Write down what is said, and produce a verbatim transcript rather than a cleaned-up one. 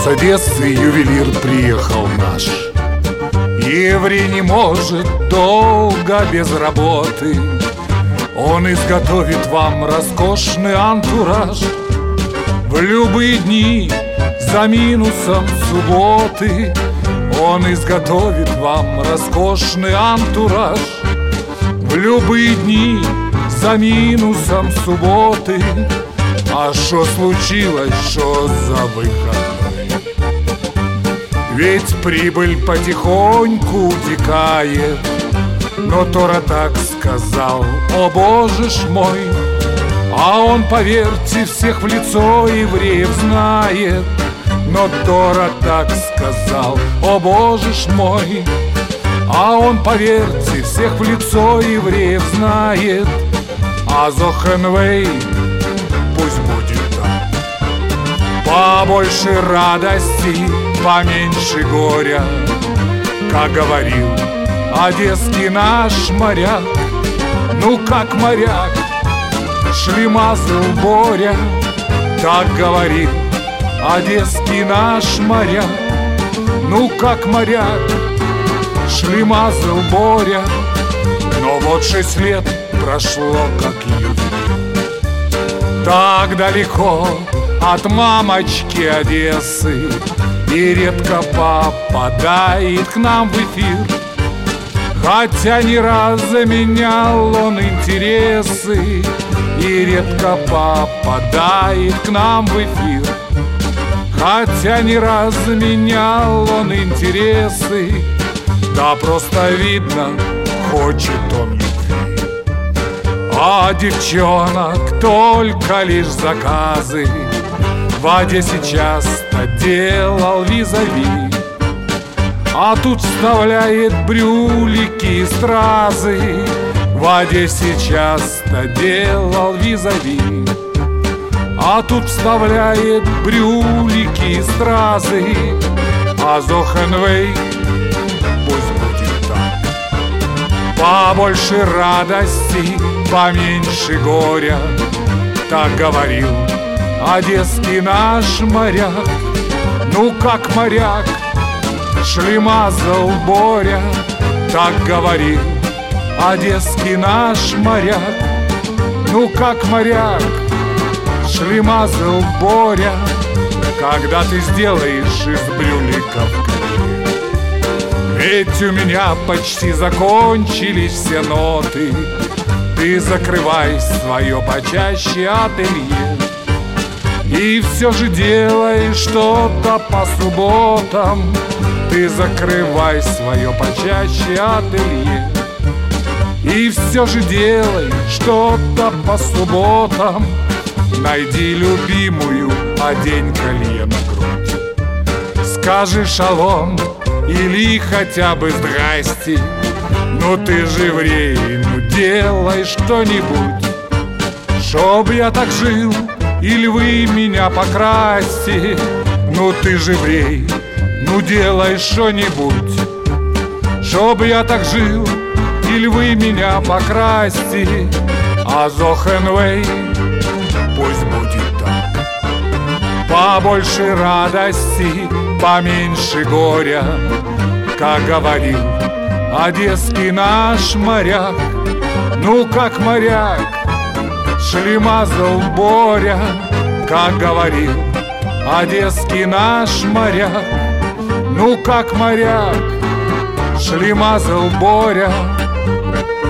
Одессы ювелир приехал наш. Еврей не может долго без работы. Он изготовит вам роскошный антураж в любые дни за минусом субботы. Он изготовит вам роскошный антураж в любые дни за минусом субботы. А что случилось, что за выходной? Ведь прибыль потихоньку утекает. Но Тора так сказал, о боже ж мой. А он, поверьте, всех в лицо евреев знает. Но Тора так сказал, о боже ж мой. А он, поверьте, всех в лицо евреев знает. А Зохенвей, пусть будет так. Побольше радости, поменьше горя, как говорил одесский наш моряк. Ну как моряк, шлемазл Боря, так говорил одесский наш моряк. Ну как моряк, шлемазл Боря. Но вот шесть лет прошло, как ювелир, так далеко от мамочки Одессы, и редко попадает к нам в эфир. Хотя не раз заменял он интересы, и редко попадает к нам в эфир. Хотя не раз заменял он интересы, да просто видно, хочет он любви. А девчонок только лишь заказы в Одессе часто делал визави. А тут вставляет брюлики и стразы, в Одессе часто делал визави. А тут вставляет брюлики и стразы, а Зохенвей, пусть будет так. Побольше радости, поменьше горя, так говорил одесский наш моряк. Ну как моряк, шлемазл Боря, так говорил одесский наш моряк. Ну как моряк, шлемазл Боря, когда ты сделаешь из брюликов крылья. Ведь у меня почти закончились все ноты, ты закрывай свое почаще ателье. И все же делай что-то по субботам, ты закрывай свое почаще ателье. И все же делай что-то по субботам, найди любимую, одень колье на грудь. Скажи шалом или хотя бы здрасте. Ну ты же еврей, ну делай что-нибудь, чтоб я так жил, или вы меня покрасьте. Ну ты же еврей, ну делай что-нибудь, чтоб я так жил, или вы меня покрасьте. А Зохенвей, пусть будет так. Побольше радости, поменьше горя, как говорил одесский наш моряк. Ну как моряк, шлемазл Боря, как говорил одесский наш моряк. Ну как моряк, шлемазл Боря,